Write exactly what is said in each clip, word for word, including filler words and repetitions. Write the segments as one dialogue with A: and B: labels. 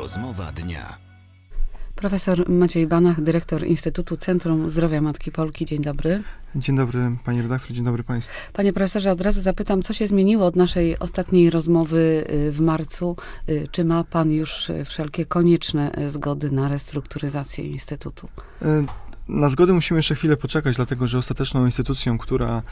A: Rozmowa dnia.
B: Profesor Maciej Banach, dyrektor Instytutu Centrum Zdrowia Matki Polki. Dzień dobry.
C: Dzień dobry, pani redaktor, dzień dobry państwu.
B: Panie profesorze, od razu zapytam, co się zmieniło od naszej ostatniej rozmowy w marcu? Czy ma pan już wszelkie konieczne zgody na restrukturyzację Instytutu?
C: Na zgody musimy jeszcze chwilę poczekać, dlatego że ostateczną instytucją, która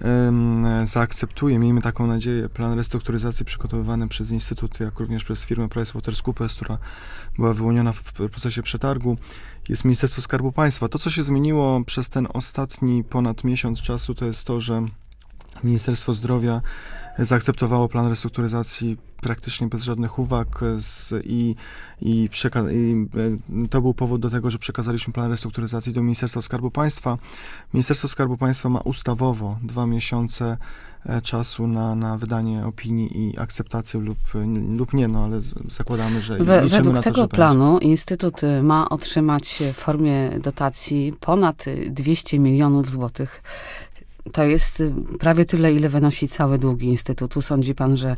C: um, zaakceptuje, miejmy taką nadzieję, plan restrukturyzacji przygotowywany przez Instytut, jak również przez firmę PricewaterhouseCoopers, która była wyłoniona w procesie przetargu, jest Ministerstwo Skarbu Państwa. To, co się zmieniło przez ten ostatni ponad miesiąc czasu, to jest to, że Ministerstwo Zdrowia zaakceptowało plan restrukturyzacji praktycznie bez żadnych uwag z, i, i, przeka- i to był powód do tego, że przekazaliśmy plan restrukturyzacji do Ministerstwa Skarbu Państwa. Ministerstwo Skarbu Państwa ma ustawowo dwa miesiące czasu na, na wydanie opinii i akceptację lub, lub nie, no ale zakładamy, że
B: We,
C: liczymy
B: według
C: na to,
B: tego
C: że
B: planu będzie. Instytut ma otrzymać w formie dotacji ponad dwieście milionów złotych. To jest prawie tyle, ile wynosi cały dług Instytutu. Sądzi pan, że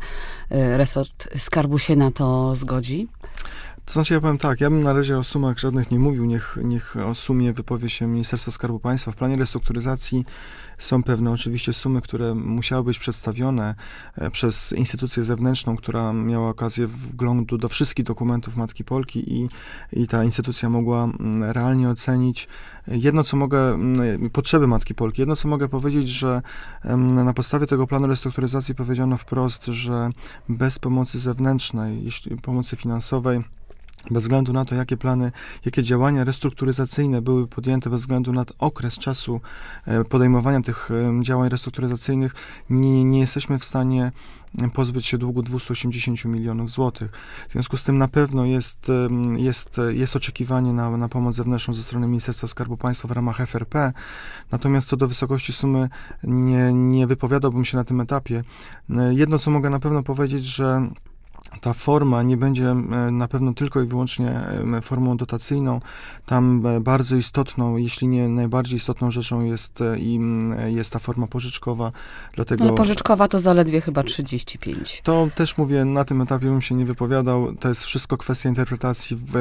B: resort Skarbu się na to zgodzi?
C: To znaczy, ja powiem tak, ja bym na razie o sumach żadnych nie mówił, niech, niech o sumie wypowie się Ministerstwo Skarbu Państwa. W planie restrukturyzacji są pewne oczywiście sumy, które musiały być przedstawione przez instytucję zewnętrzną, która miała okazję wglądu do wszystkich dokumentów Matki Polki i, i ta instytucja mogła realnie ocenić jedno, co mogę, potrzeby Matki Polki. Jedno, co mogę powiedzieć, że na podstawie tego planu restrukturyzacji powiedziano wprost, że bez pomocy zewnętrznej, jeśli pomocy finansowej, bez względu na to, jakie plany, jakie działania restrukturyzacyjne były podjęte, bez względu na okres czasu podejmowania tych działań restrukturyzacyjnych, nie, nie jesteśmy w stanie pozbyć się długu dwieście osiemdziesiąt milionów złotych. W związku z tym na pewno jest, jest, jest oczekiwanie na, na pomoc zewnętrzną ze strony Ministerstwa Skarbu Państwa w ramach F R P. Natomiast co do wysokości sumy nie, nie wypowiadałbym się na tym etapie. Jedno, co mogę na pewno powiedzieć, że ta forma nie będzie na pewno tylko i wyłącznie formą dotacyjną. Tam bardzo istotną, jeśli nie najbardziej istotną rzeczą jest, jest ta forma pożyczkowa. Dlatego
B: Ale pożyczkowa to zaledwie chyba trzydzieści pięć.
C: To też mówię, na tym etapie bym się nie wypowiadał. To jest wszystko kwestia interpretacji w,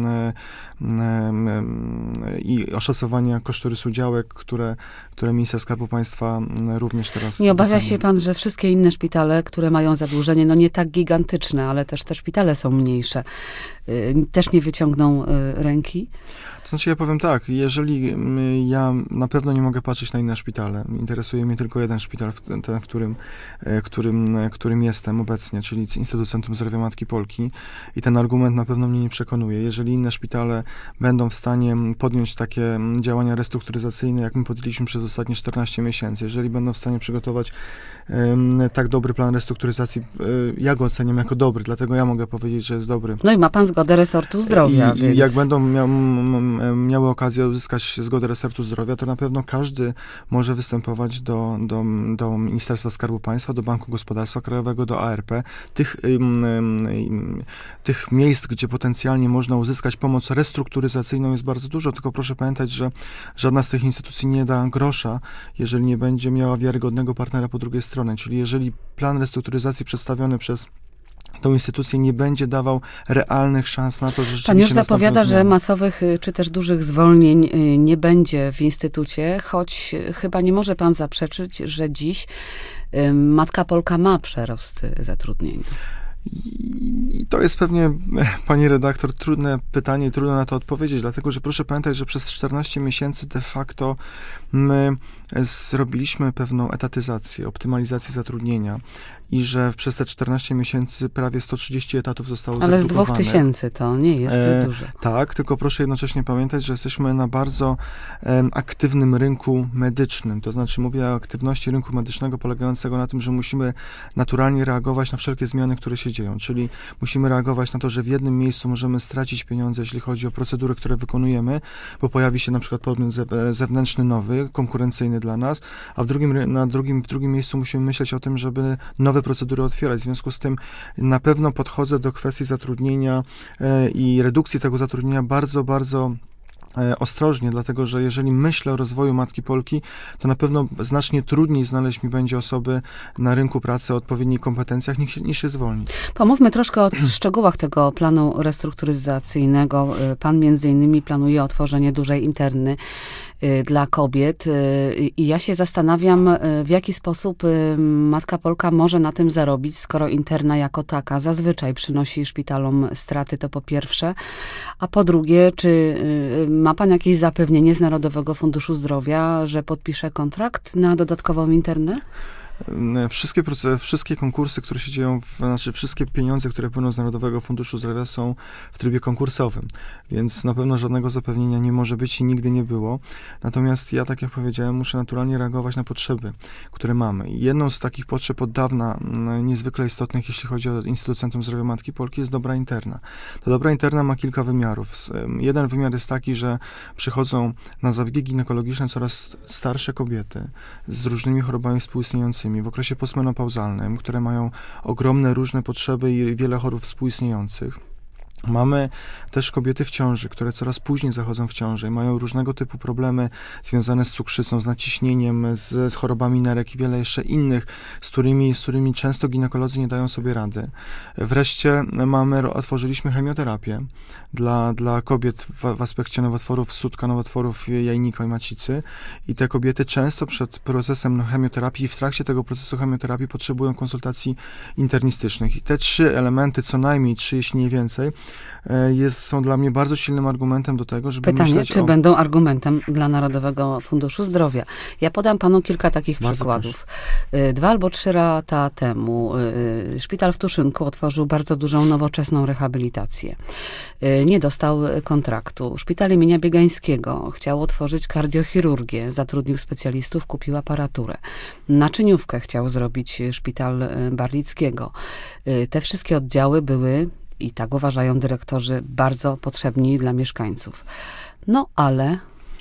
C: i oszacowania kosztorysu działek, które, które Minister Skarbu Państwa również teraz...
B: Nie obawia się pan, że wszystkie inne szpitale, które mają zadłużenie, no nie tak gigantyczne, ale też te szpitale są mniejsze, też nie wyciągną ręki?
C: To znaczy, ja powiem tak, jeżeli ja na pewno nie mogę patrzeć na inne szpitale, interesuje mnie tylko jeden szpital, ten, w którym, którym, którym jestem obecnie, czyli Instytut Centrum Zdrowia Matki Polki, i ten argument na pewno mnie nie przekonuje. Jeżeli inne szpitale będą w stanie podjąć takie działania restrukturyzacyjne, jak my podjęliśmy przez ostatnie czternaście miesięcy, jeżeli będą w stanie przygotować um, tak dobry plan restrukturyzacji, um, ja go oceniam jako dobry, dlatego ja mogę powiedzieć, że jest dobry.
B: No i ma pan zgodę resortu zdrowia,
C: I,
B: więc...
C: jak będą mia miały okazję uzyskać zgodę resortu zdrowia, to na pewno każdy może występować do, do, do Ministerstwa Skarbu Państwa, do Banku Gospodarstwa Krajowego, do A R P. Tych, ym, ym, tych miejsc, gdzie potencjalnie można uzyskać pomoc restrukturyzacyjną, jest bardzo dużo, tylko proszę pamiętać, że żadna z tych instytucji nie da grosza, jeżeli nie będzie miała wiarygodnego partnera po drugiej stronie. Czyli jeżeli plan restrukturyzacji przedstawiony przez tą instytucję nie będzie dawał realnych szans na to, że rzeczywiście...
B: Pan już zapowiada, że masowych czy też dużych zwolnień nie będzie w Instytucie, choć chyba nie może pan zaprzeczyć, że dziś Matka Polka ma przerost zatrudnienia.
C: I to jest pewnie, pani redaktor, trudne pytanie i trudno na to odpowiedzieć, dlatego że proszę pamiętać, że przez czternaście miesięcy de facto my zrobiliśmy pewną etatyzację, optymalizację zatrudnienia i że przez te czternaście miesięcy prawie sto trzydzieści etatów zostało
B: Ale
C: zredukowane.
B: z dwóch tysięcy to nie jest
C: e,
B: dużo.
C: Tak, tylko proszę jednocześnie pamiętać, że jesteśmy na bardzo e, aktywnym rynku medycznym. To znaczy mówię o aktywności rynku medycznego polegającego na tym, że musimy naturalnie reagować na wszelkie zmiany, które się dzieją. Czyli musimy reagować na to, że w jednym miejscu możemy stracić pieniądze, jeśli chodzi o procedury, które wykonujemy, bo pojawi się na przykład podmiot zewnętrzny nowy, konkurencyjny dla nas, a w drugim, na drugim, w drugim miejscu musimy myśleć o tym, żeby nowe procedury otwierać. W związku z tym na pewno podchodzę do kwestii zatrudnienia e, i redukcji tego zatrudnienia bardzo, bardzo ostrożnie, dlatego że jeżeli myślę o rozwoju Matki Polki, to na pewno znacznie trudniej znaleźć mi będzie osoby na rynku pracy o odpowiednich kompetencjach niż, niż się zwolni.
B: Pomówmy troszkę o szczegółach tego planu restrukturyzacyjnego. Pan między innymi planuje otworzenie dużej interny dla kobiet i ja się zastanawiam, w jaki sposób Matka Polka może na tym zarobić, skoro interna jako taka zazwyczaj przynosi szpitalom straty, to po pierwsze, a po drugie, czy ma pan jakieś zapewnienie z Narodowego Funduszu Zdrowia, że podpisze kontrakt na dodatkową internę?
C: Wszystkie, wszystkie konkursy, które się dzieją, w, znaczy wszystkie pieniądze, które płyną z Narodowego Funduszu Zdrowia są w trybie konkursowym, więc na pewno żadnego zapewnienia nie może być i nigdy nie było. Natomiast ja, tak jak powiedziałem, muszę naturalnie reagować na potrzeby, które mamy. I jedną z takich potrzeb od dawna niezwykle istotnych, jeśli chodzi o Instytut Centrum Zdrowia Matki Polki, jest dobra interna. Ta dobra interna ma kilka wymiarów. Jeden wymiar jest taki, że przychodzą na zabiegi ginekologiczne coraz starsze kobiety z różnymi chorobami współistniejącymi, w okresie postmenopauzalnym, które mają ogromne różne potrzeby i wiele chorób współistniejących. Mamy też kobiety w ciąży, które coraz później zachodzą w ciąży i mają różnego typu problemy związane z cukrzycą, z naciśnieniem, z, z chorobami nerek i wiele jeszcze innych, z którymi, z którymi często ginekolodzy nie dają sobie rady. Wreszcie mamy, otworzyliśmy chemioterapię dla, dla kobiet w, w aspekcie nowotworów sutka, nowotworów jajnika i macicy i te kobiety często przed procesem chemioterapii i w trakcie tego procesu chemioterapii potrzebują konsultacji internistycznych. I te trzy elementy, co najmniej trzy, jeśli nie więcej, Jest, są dla mnie bardzo silnym argumentem do tego, żeby
B: Pytanie,
C: myśleć
B: czy
C: o...
B: będą argumentem dla Narodowego Funduszu Zdrowia. Ja podam panu kilka takich bardzo przykładów. Proszę. Dwa albo trzy lata temu szpital w Tuszynku otworzył bardzo dużą, nowoczesną rehabilitację. Nie dostał kontraktu. Szpital imienia Biegańskiego chciał otworzyć kardiochirurgię, zatrudnił specjalistów, kupił aparaturę. Naczyniówkę chciał zrobić szpital Barlickiego. Te wszystkie oddziały były, i tak uważają dyrektorzy, bardzo potrzebni dla mieszkańców. No ale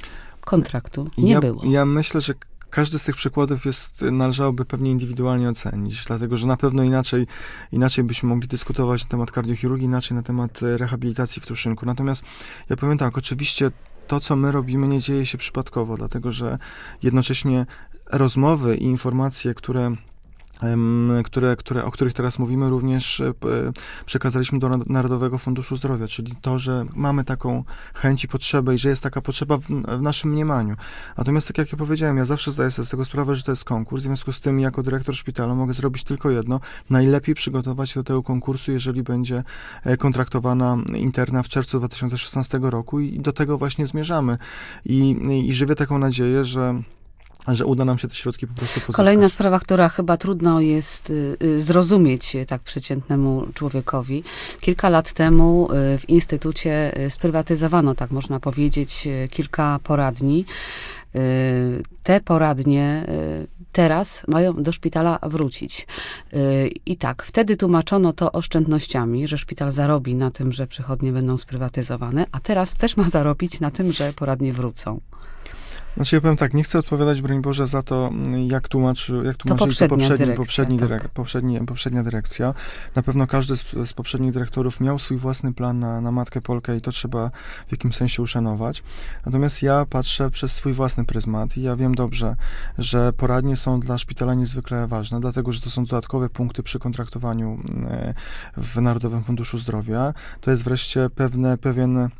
B: kontraktu nie
C: ja,
B: było.
C: Ja myślę, że każdy z tych przykładów jest, należałoby pewnie indywidualnie ocenić, dlatego że na pewno inaczej, inaczej byśmy mogli dyskutować na temat kardiochirurgii, inaczej na temat rehabilitacji w Tuszynku. Natomiast ja powiem tak, oczywiście to, co my robimy, nie dzieje się przypadkowo, dlatego że jednocześnie rozmowy i informacje, które Które, które, o których teraz mówimy, również przekazaliśmy do Narodowego Funduszu Zdrowia, czyli to, że mamy taką chęć i potrzebę i że jest taka potrzeba w, w naszym mniemaniu. Natomiast, tak jak ja powiedziałem, ja zawsze zdaję sobie z tego sprawę, że to jest konkurs, w związku z tym jako dyrektor szpitala mogę zrobić tylko jedno, najlepiej przygotować się do tego konkursu, jeżeli będzie kontraktowana interna w czerwcu dwa tysiące szesnastego roku i do tego właśnie zmierzamy. I, i żywię taką nadzieję, że że uda nam się te środki po prostu pozyskać.
B: Kolejna sprawa, która chyba trudno jest y, zrozumieć tak przeciętnemu człowiekowi. Kilka lat temu y, w Instytucie sprywatyzowano, tak można powiedzieć, kilka poradni. Y, te poradnie y, teraz mają do szpitala wrócić. Y, I tak, wtedy tłumaczono to oszczędnościami, że szpital zarobi na tym, że przychodnie będą sprywatyzowane, a teraz też ma zarobić na tym, że poradnie wrócą.
C: Znaczy ja powiem tak, nie chcę odpowiadać, broń Boże, za to, jak tłumaczy, jak tłumaczyli to,
B: to poprzednia,
C: poprzedni,
B: dyrekcja,
C: poprzedni
B: tak.
C: dyrek, poprzedni, poprzednia dyrekcja. Na pewno każdy z, z poprzednich dyrektorów miał swój własny plan na, na Matkę Polkę i to trzeba w jakimś sensie uszanować. Natomiast ja patrzę przez swój własny pryzmat i ja wiem dobrze, że poradnie są dla szpitala niezwykle ważne, dlatego, że to są dodatkowe punkty przy kontraktowaniu w Narodowym Funduszu Zdrowia. To jest wreszcie pewne, pewien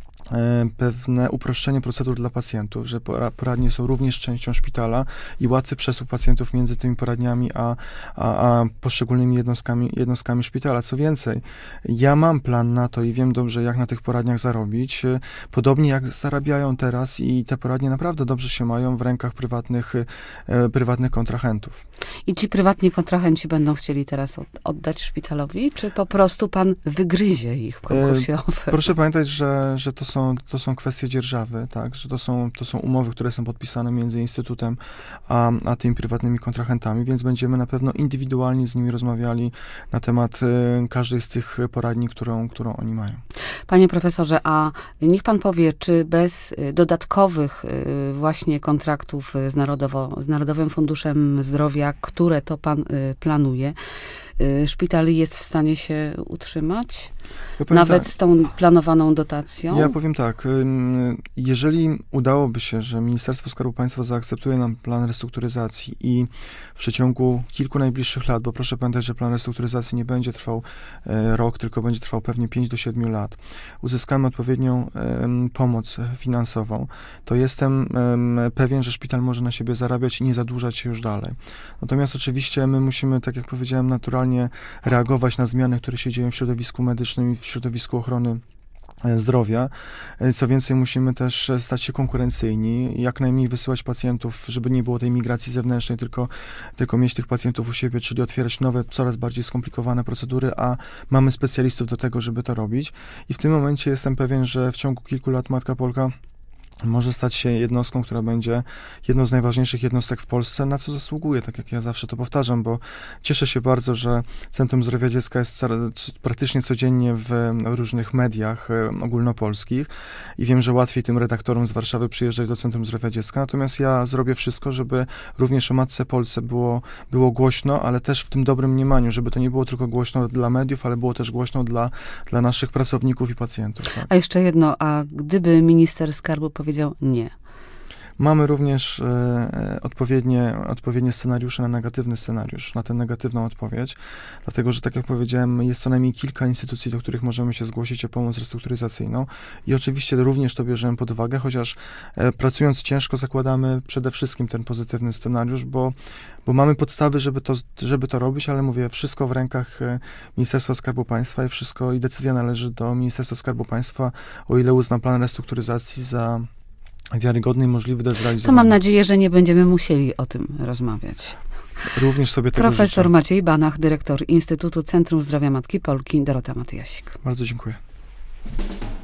C: pewne uproszczenie procedur dla pacjentów, że poradnie są również częścią szpitala i łatwy przesuw pacjentów między tymi poradniami a, a, a poszczególnymi jednostkami, jednostkami szpitala. Co więcej, ja mam plan na to i wiem dobrze, jak na tych poradniach zarobić, podobnie jak zarabiają teraz i te poradnie naprawdę dobrze się mają w rękach prywatnych, e, prywatnych kontrahentów.
B: I ci prywatni kontrahenci będą chcieli teraz oddać szpitalowi, czy po prostu pan wygryzie ich w konkursie ofert?
C: Proszę pamiętać, że, że to są, to są kwestie dzierżawy, tak? Że to są, to są umowy, które są podpisane między Instytutem a, a tymi prywatnymi kontrahentami, więc będziemy na pewno indywidualnie z nimi rozmawiali na temat y, każdej z tych poradni, którą, którą oni mają.
B: Panie profesorze, a niech pan powie, czy bez dodatkowych y, właśnie kontraktów z, Narodowo, z Narodowym Funduszem Zdrowia, które to pan y, planuje, y, szpital jest w stanie się utrzymać?
C: Ja powiem
B: Nawet
C: tak,
B: z tą planowaną dotacją?
C: Ja powiem tak, ym, jeżeli udałoby się, że Ministerstwo Skarbu Państwa zaakceptuje nam plan restrukturyzacji i w przeciągu kilku najbliższych lat, bo proszę pamiętać, że plan restrukturyzacji nie będzie trwał e, rok, tylko będzie trwał pewnie pięć do siedmiu lat, uzyskamy odpowiednią em, pomoc finansową, to jestem em, pewien, że szpital może na siebie zarabiać i nie zadłużać się już dalej. Natomiast oczywiście my musimy, tak jak powiedziałem, naturalnie reagować na zmiany, które się dzieją w środowisku medycznym i w środowisku ochrony zdrowia. Co więcej, musimy też stać się konkurencyjni, jak najmniej wysyłać pacjentów, żeby nie było tej migracji zewnętrznej, tylko, tylko mieć tych pacjentów u siebie, czyli otwierać nowe, coraz bardziej skomplikowane procedury, a mamy specjalistów do tego, żeby to robić. I w tym momencie jestem pewien, że w ciągu kilku lat Matka Polka może stać się jednostką, która będzie jedną z najważniejszych jednostek w Polsce, na co zasługuje, tak jak ja zawsze to powtarzam, bo cieszę się bardzo, że Centrum Zdrowia Dziecka jest praktycznie codziennie w różnych mediach ogólnopolskich i wiem, że łatwiej tym redaktorom z Warszawy przyjeżdżać do Centrum Zdrowia Dziecka, natomiast ja zrobię wszystko, żeby również o Matce Polsce było, było głośno, ale też w tym dobrym mniemaniu, żeby to nie było tylko głośno dla mediów, ale było też głośno dla, dla naszych pracowników i pacjentów. Tak?
B: A jeszcze jedno, a gdyby minister skarbu powiedział nie?
C: Mamy również e, odpowiednie, odpowiednie scenariusze na negatywny scenariusz, na tę negatywną odpowiedź, dlatego, że tak jak powiedziałem, jest co najmniej kilka instytucji, do których możemy się zgłosić o pomoc restrukturyzacyjną i oczywiście również to bierzemy pod uwagę, chociaż e, pracując ciężko zakładamy przede wszystkim ten pozytywny scenariusz, bo, bo mamy podstawy, żeby to, żeby to robić, ale mówię, wszystko w rękach e, Ministerstwa Skarbu Państwa i wszystko i decyzja należy do Ministerstwa Skarbu Państwa, o ile uzna plan restrukturyzacji za wiarygodny i możliwy do zrealizowania.
B: To mam nadzieję, że nie będziemy musieli o tym rozmawiać.
C: Również sobie tego
B: Profesor
C: życzę.
B: Maciej Banach, dyrektor Instytutu Centrum Zdrowia Matki Polki, Dorota Matyjasik.
C: Bardzo dziękuję.